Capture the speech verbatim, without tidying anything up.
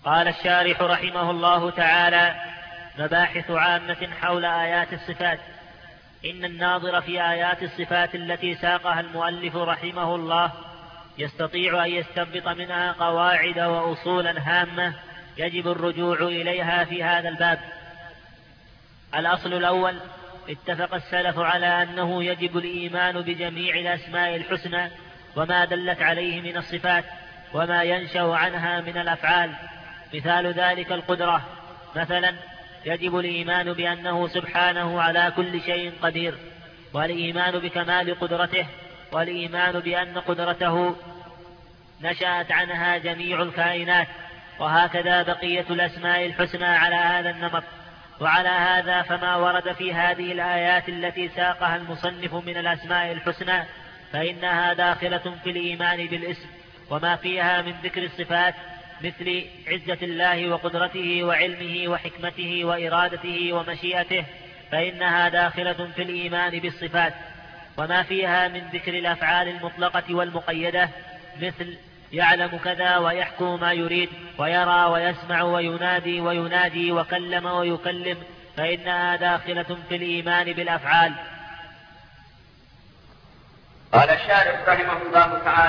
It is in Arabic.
قال الشارح رحمه الله تعالى: مباحث عامة حول آيات الصفات. إن الناظر في آيات الصفات التي ساقها المؤلف رحمه الله يستطيع أن يستنبط منها قواعد وأصولا هامة يجب الرجوع إليها في هذا الباب. الأصل الأول: اتفق السلف على أنه يجب الإيمان بجميع الأسماء الحسنى وما دلت عليه من الصفات وما ينشأ عنها من الأفعال. مثال ذلك القدرة. مثلا يجب الإيمان بأنه سبحانه على كل شيء قدير، والإيمان بكمال قدرته، والإيمان بأن قدرته نشأت عنها جميع الكائنات، وهكذا بقية الأسماء الحسنى على هذا النمط. وعلى هذا فما ورد في هذه الآيات التي ساقها المصنف من الأسماء الحسنى فإنها داخلة في الإيمان بالاسم، وما فيها من ذكر الصفات مثل عزة الله وقدرته وعلمه وحكمته وإرادته ومشيئته فإنها داخلة في الإيمان بالصفات. وما فيها من ذكر الأفعال المطلقة والمقيدة مثل يعلم كذا ويحكم ما يريد ويرى ويسمع وينادي ويناجي وكلم ويكلم فإنها داخلة في الإيمان بالأفعال. قال الشارح رحمه الله تعالى: